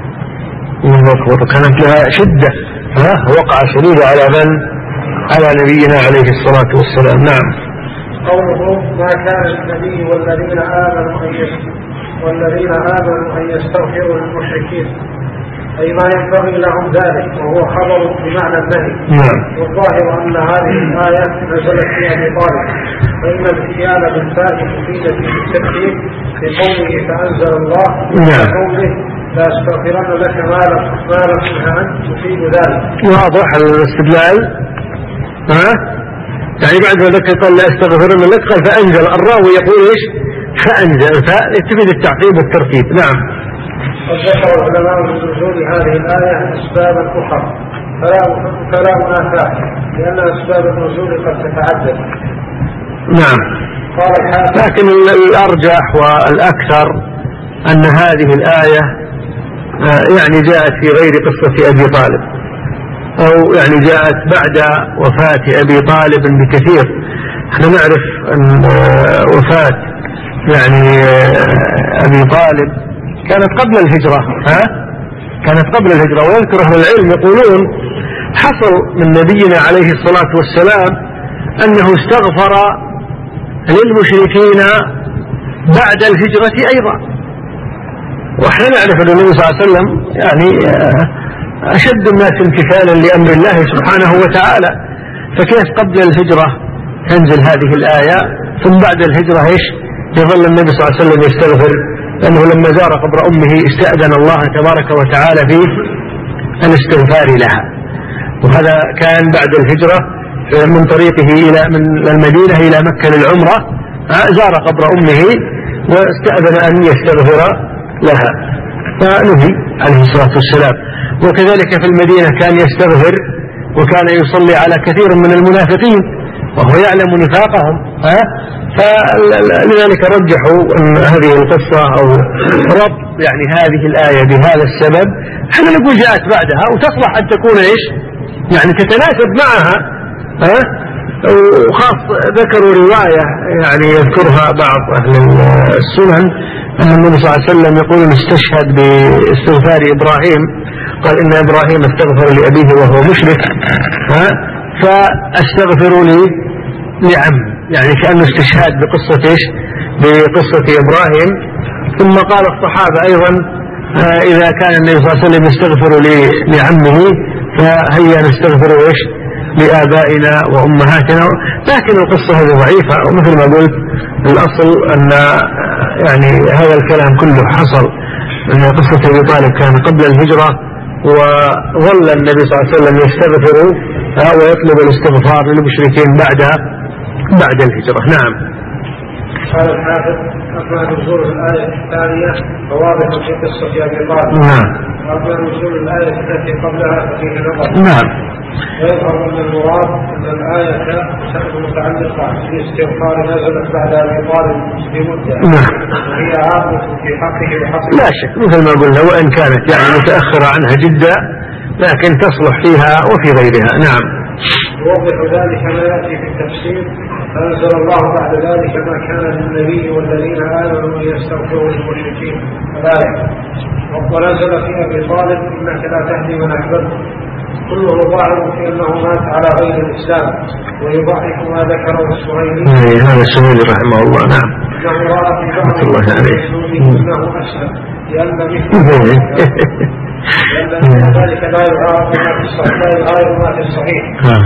كانت لها شدة، وقع شديد على نبينا عليه الصلاة والسلام. نعم. قوله: ما كان النبي والذين آمنوا أن يستغفروا للمشركين، أي ما ينبغي لهم ذلك، وهو خبر بمعنى النهي. والظاهر أن هذه الآية نزلت في أبي طالب، فإن الاتيان بالفاء مفيدة في الترتيب لقوله فأنزل الله وقوله لا أستغفرن لك ما لم تنه عنه تفيد ذلك. واضح الاستدلال. يعني بعد ما ذكر قال لا أستغفرن لك قال فأنزل. الراوي يقول إيش؟ فأنزل، فتفيد التعقيب والترتيب. نعم. قد ذكر العلماء من نزول هذه الآية أسبابا أخرى فلا منافاة، لأن أسباب النزول قد تتعدد. نعم. لكن الأرجح والأكثر أن هذه الآية يعني جاءت في غير قصة أبي طالب، أو يعني جاءت بعد وفاة أبي طالب بكثير. احنا نعرف أن وفاة يعني أبي طالب كانت قبل الهجرة، كانت قبل الهجرة. ويذكر أهل العلم يقولون حصل من نبينا عليه الصلاة والسلام أنه استغفر للمشركين بعد الهجرة أيضا. وإحنا نعرف أن النبي صلى الله عليه وسلم يعني أشد الناس امتثالا لأمر الله سبحانه وتعالى، فكيف قبل الهجرة تنزل هذه الآية ثم بعد الهجرة إيش يظل النبي صلى الله عليه وسلم يستغفر؟ لأنه لما زار قبر أمه استأذن الله تبارك وتعالى في الاستغفار لها، وهذا كان بعد الهجرة من طريقه من المدينة إلى مكة للعمرة، زار قبر أمه واستأذن أن يستغفر لها فنهي عليه الصلاة والسلام. وكذلك في المدينة كان يستغفر وكان يصلي على كثير من المنافقين وهو يعلم نفاقهم، فلذلك رجحوا أن هذه القصة أو ربط يعني هذه الآية بهذا السبب. احنا نقول جاءت بعدها وتصلح أن تكون إيش يعني تتناسب معها. وخاص ذكروا رواية يعني يذكرها بعض أهل السنن أن النبي صلى الله عليه وسلم يقول استشهد باستغفار إبراهيم، قال إن إبراهيم استغفر لأبيه وهو مشرك فاستغفروا لعم، يعني كأنه استشهاد بقصة إيش بقصة إبراهيم. ثم قال الصحابة أيضا إذا كان النبي صلى الله عليه وسلم يستغفر لعمه فهيا نستغفر إيش لآبائنا وأمهاتنا. لكن القصة هذه ضعيفة، ومثل ما قلت الأصل أن يعني هذا الكلام كله حصل أن قصة أبي طالب كان قبل الهجرة، وظل النبي صلى الله عليه وسلم يستغفر ويطلب الاستغفار للمشركين بعد الهجرة. نعم. قال الحافظ: أما نزول الآية الثانية فواضح في قصة أبي طالب. نعم. وأما نزول الآية التي قبلها ففيه نظر. نعم. ويظهر أن المراد أن الآية متعلقة بالاستغفار نزلت بعد أبي طالب بمدة، وهي عامة في حقه وحقه. لا شك مثل ما قلنا، وإن كانت يعني متأخرة عنها جدا لكن تصلح فيها وفي غيرها. نعم. يوضح ذلك ما يأتي في التفسير: فأنزل الله بعد ذلك ما كان للنبي والذين آمنوا أن يستغفروا للمشركين الآية. ونزل في أبي طالب إنك لا تهدي من أحببت، كله ظاهر في أنه مات على غير الإسلام، ويضعف ما ذكره السهيلي. هذا السهيلي رحمه الله. نعم. إنه رأى في بعض المسلمين أنه أسلم لأن ذلك لا يغاير ما في الصحيح.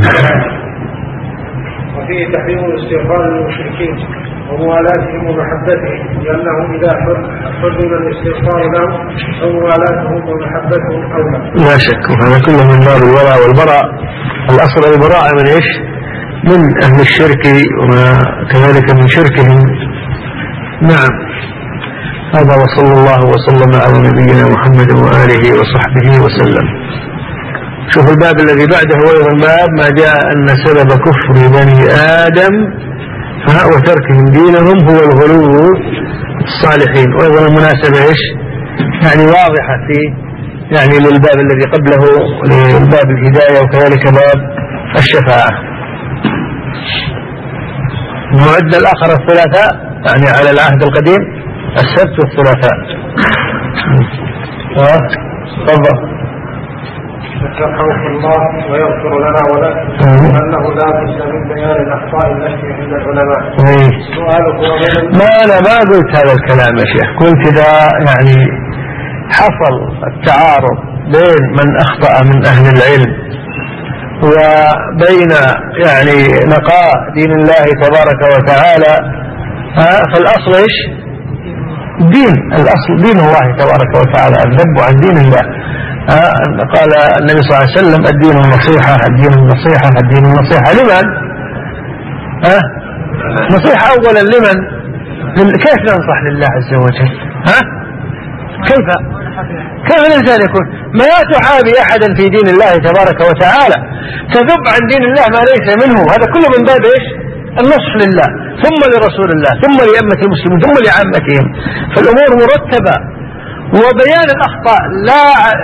وفيه تحريم الاستغفار للمشركين وموالاتهم ومحبتهم، لأنه إذا حرم الاستغفار لهم فموالاتهم ومحبتهم أولى. لا شك، وهذا كله من باب الولاء والبراء. الأصل البراءة من إيش؟ من أهل الشرك وكذلك من شركهم. نعم. هذا وصلى الله وسلم على نبينا محمد وآله وصحبه وسلم. شوف الباب الذي بعده وأيضا باب ما جاء أن سبب كفر بني آدم وتركهم دينهم هو الغلو الصالحين. وأيضا المناسبة إيش يعني واضحة في يعني للباب الذي قبله للباب الهداية وكذلك باب الشفاعة. المعد الآخر الثلاثاء يعني على العهد القديم السبت والثلاثاء. تفضل. يرحمك الله ويغفر لنا ولك أنه لا بد من بيان الأخطاء التي عند العلماء. سؤالك ما أنا ما قلت هذا الكلام يا شيخ، قلت إذا يعني حصل التعارض بين من أخطأ من أهل العلم وبين يعني نقاء دين الله تبارك وتعالى فالأصل إيش؟ دين، الأصل دين الله تبارك وتعالى، الذب عن دين الله. قال النبي صلى الله عليه وسلم الدين النصيحة الدين النصيحة الدين النصيحة لمن؟ نصيحة أولا لمن؟ كيف ننصح لله عز وجل؟ كيف الإنسان يكون ما تعابي أحدا في دين الله تبارك وتعالى، تذب عن دين الله ما ليس منه، هذا كله من باب إيش؟ النصح لله ثم لرسول الله ثم لأمة المسلمين ثم لعامتهم، فالأمور مرتبة. وبيان الأخطاء لا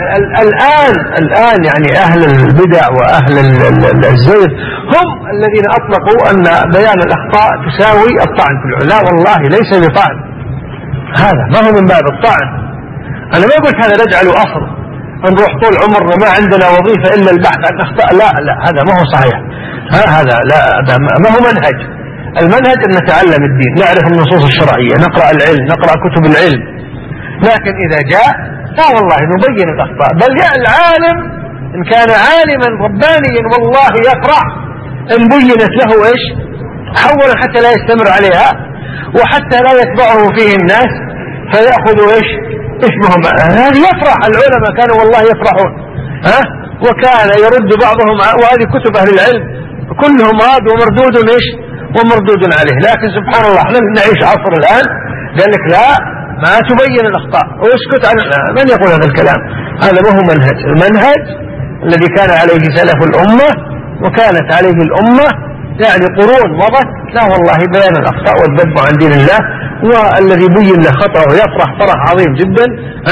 الآن يعني أهل البدع وأهل الزيغ هم الذين أطلقوا أن بيان الأخطاء تساوي الطعن في العلماء. والله ليس بطعن، هذا ما هو من باب الطعن. أنا ما قلت هذا نجعله أصل نروح طول عمرنا ما عندنا وظيفة إلا البحث عن أخطاء، لا هذا ما هو صحيح. هذا لا ما هو منهج. المنهج أن نتعلم الدين، نعرف النصوص الشرعية، نقرأ العلم، نقرأ كتب العلم، لكن إذا جاء لا والله نبين الأخطاء. بل يا العالم إن كان عالما ربانيا والله يفرح إن بينت له إيش حولا حتى لا يستمر عليها وحتى لا يتبعه فيه الناس فيأخذوا إيش اسمهم. هذه يفرح العلماء كانوا والله يفرحون. وكان يرد بعضهم، وهذه كتب أهل العلم كلهم راد ومردود إيش ومردود عليه. لكن سبحان الله احنا نعيش عصر الآن قال لك لا ما تبين الأخطاء ويسكت عن من يقول هذا الكلام. هذا ما هو منهج. المنهج الذي كان عليه سلف الأمة وكانت عليه الأمة يعني قرون مضت، لا والله بيان الأخطاء والذب عن دين الله، والذي بين له خطأ ويفرح فرح عظيم جدا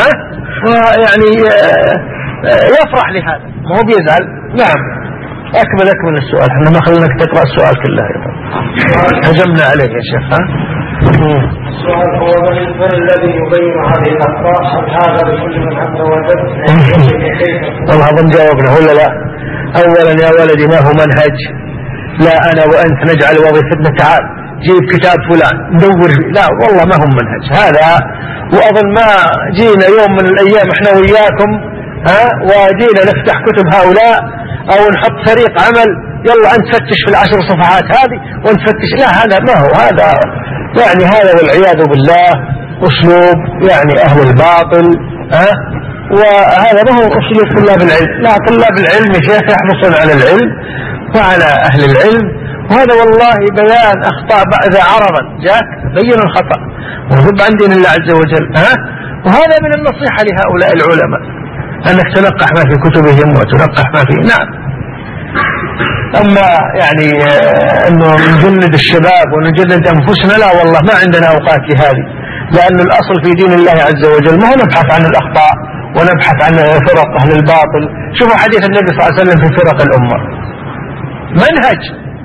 ويعني يفرح لهذا ما هو بيزعل. نعم أكمل السؤال، احنا ما خلناك تقرأ السؤال كله هجمنا عليه يا شيخ. السؤال هو من الذي يبين هذه الأخطاء؟ هل هذا لكل من عز وجل؟ والله أظن جاوبنا ولا لا؟ أولا يا ولدي ما هو منهج، لا أنا وأنت نجعل وظيفتنا تعال جيب كتاب فلان ندور فيه، لا والله ما هو منهج هذا. وأظن ما جينا يوم من الأيام احنا وياكم وجينا نفتح كتب هؤلاء أو نحط فريق عمل يلا أنت فتش في 10 صفحات هذه ونفتش، لا هذا ما هو. هذا يعني هذا والعياذ بالله أسلوب يعني أهل الباطل. وهذا ما هو أسلوب طلاب العلم. لا طلاب العلم يا شيخ يحرصون على العلم وعلى أهل العلم، وهذا والله بيان أخطاء إذا عرضا جاك بين الخطأ وذب عن دين الله عز وجل. وهذا من النصيحة لهؤلاء العلماء أنك تلقح ما في كتبهم وتلقح ما في. نعم. أما يعني أنه نجلد الشباب ونجلد أنفسنا لا والله ما عندنا أوقات لهذه، لأن الأصل في دين الله عز وجل ما هو نبحث عن الأخطاء ونبحث عن فرق أهل الباطل. شوفوا حديث النبي صلى الله عليه وسلم في فرق الأمة منهج.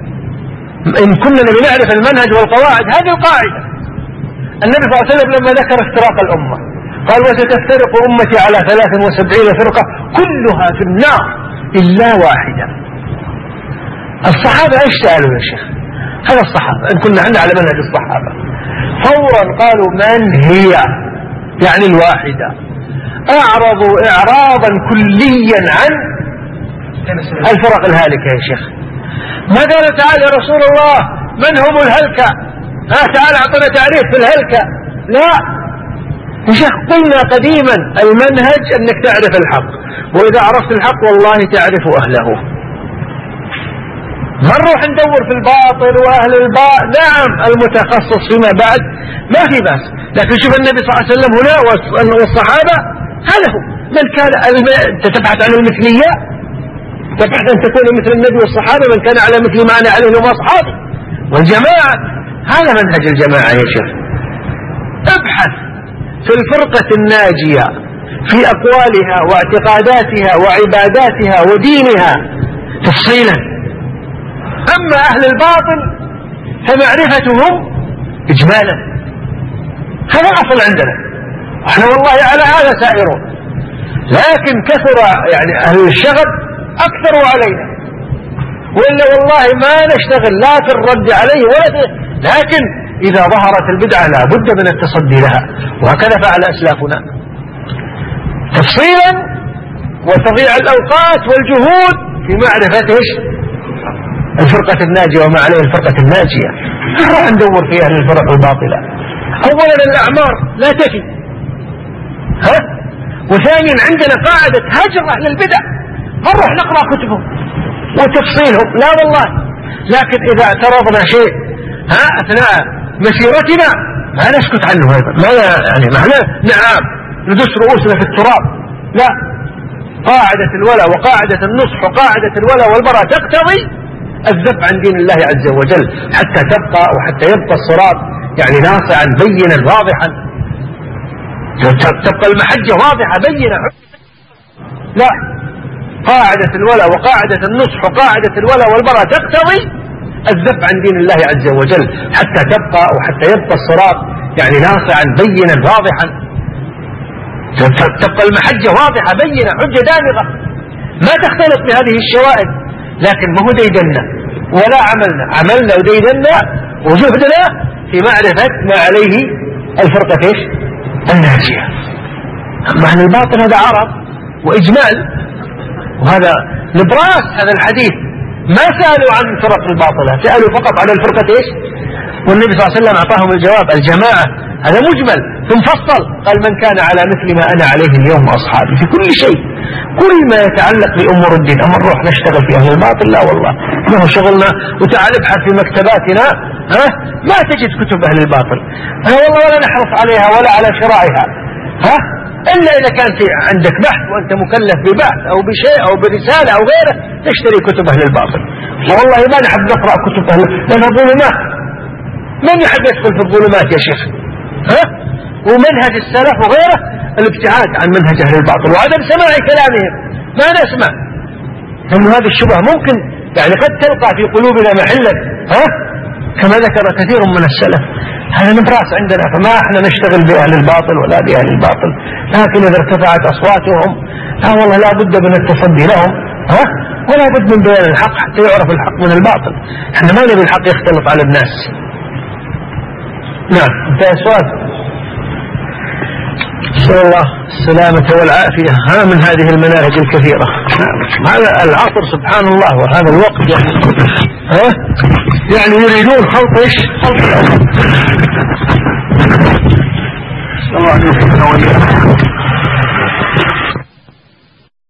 إن كنا نبي نعرف المنهج والقواعد هذه القاعدة. النبي صلى الله عليه وسلم لما ذكر افتراق الأمة قال وستفترق أمتي على 73 فرقة كلها في النار إلا واحدة. الصحابة ايش سألوا يا شيخ؟ هذا الصحابة إن كنا عندنا على منهج الصحابة فورا قالوا من هي يعني الواحدة، أعرضوا إعراضا كليا عن الفرق الهالكة يا شيخ. ما قال تعالى يا رسول الله من هم الهلكة، تعالى أعطنا تعريف في الهلكة، لا يا شيخ قلنا قديما المنهج أنك تعرف الحق، وإذا عرفت الحق والله تعرف أهله. ما نروح ندور في الباطل وأهل الباطل. نعم المتخصص فيما بعد ما في بأس، لكن شوف النبي صلى الله عليه وسلم هنا والصحابة هذا هو من كان تبحث عن المثلية تبحث أن تكون مثل النبي والصحابة، من كان على مثل ما أنا عليه وأصحابي والجماعة. هذا منهج الجماعة يا شيخ. ابحث في الفرقة الناجية في أقوالها واعتقاداتها وعباداتها ودينها تفصيلا. أما أهل الباطل فمعرفتهم إجمالا. هذا أصل عندنا، احنا والله على هذا سائرون، لكن كثر يعني أهل الشغب أكثروا علينا، وإلا والله ما نشتغل لا في الرد عليه ولا لكن إذا ظهرت البدعة لا بد من التصدي لها، وهكذا فعل أسلافنا تفصيلا، وتضيع الأوقات والجهود في معرفة الفرقة الناجية وما عليه الفرقة الناجية. نروح ندور في أهل الفرق الباطلة. أولا الأعمار لا تفي، وثانيا عندنا قاعدة هجر أهل البدع، ما نروح نقرأ كتبهم وتفصيلهم، لا والله. لكن إذا اعترضنا شيء أثناء مسيرتنا ما نسكت عنه أيضا، ما يعني معناه نعم ندس رؤوسنا في التراب، لا. قاعدة الولاء وقاعدة النصح وقاعدة الولاء والبراء تقتضي الذب عن دين الله عز وجل حتى تبقى وحتى يبقى الصراط يعني ناصعا بينا واضحا، تبقى المحجة واضحة بينة. لا، قاعدة الولاء وقاعدة النصح وقاعدة الولاء والبراء تقتضي الذب عن دين الله عز وجل حتى تبقى وحتى يبقى الصراط يعني ناصعا بينا واضحا، تبقى المحجة واضحة بينة حجة دامغة ما تختلط بهذه الشوائب. لكن ما هو ديدنا ولا عملنا وديدنا وجهدنا في معرفة ما عليه الفرقة الناجية. أما عن الباطل هذا عرض وإجمال، وهذا نبراس هذا الحديث. ما سألوا عن الفرق الباطلة، سألوا فقط عن الفرقة والنبي صلى الله عليه وسلم أعطاهم الجواب الجماعة. هذا مجمل ثم فصل قال من كان على مثل ما أنا عليه اليوم وأصحابي في كل شيء، كل ما يتعلق بأمور الدين. أما نروح نشتغل في أهل الباطل لا والله، ما هو شغلنا. وتعال ابحث في مكتباتنا ما تجد كتب أهل الباطل والله، ولا نحرص عليها ولا على شرائها إلا إذا كان في عندك بحث وأنت مكلف ببحث أو بشيء أو برسالة أو غيره تشتري كتب أهل الباطل. والله ما نحب نقرأ كتب أهل لأنها ظلمات. من يحب يدخل في الظلمات يا شيخ؟ ومنهج السلف وغيره الابتعاد عن منهج أهل الباطل وعدم سماع كلامهم، ما نسمع. لأن هذه الشبهة ممكن يعني قد تلقى في قلوبنا محلا كما ذكر كثير من السلف. هذا نبراس عندنا، فما احنا نشتغل بأهل الباطل ولا بأهل الباطل، لكن إذا ارتفعت أصواتهم والله لا بد من التصدي لهم ولا بد من بيان الحق حتى يعرف الحق من الباطل. احنا ما نبي الحق يختلط على الناس. نعم، انتهى السؤال. نسأل الله السلامة والعافية. من هذه المناهج الكثيرة. هذا العصر سبحان الله وهذا الوقت يعني يريدون خلط خلط الأول. نسأل الله أن يوفقنا وإياكم.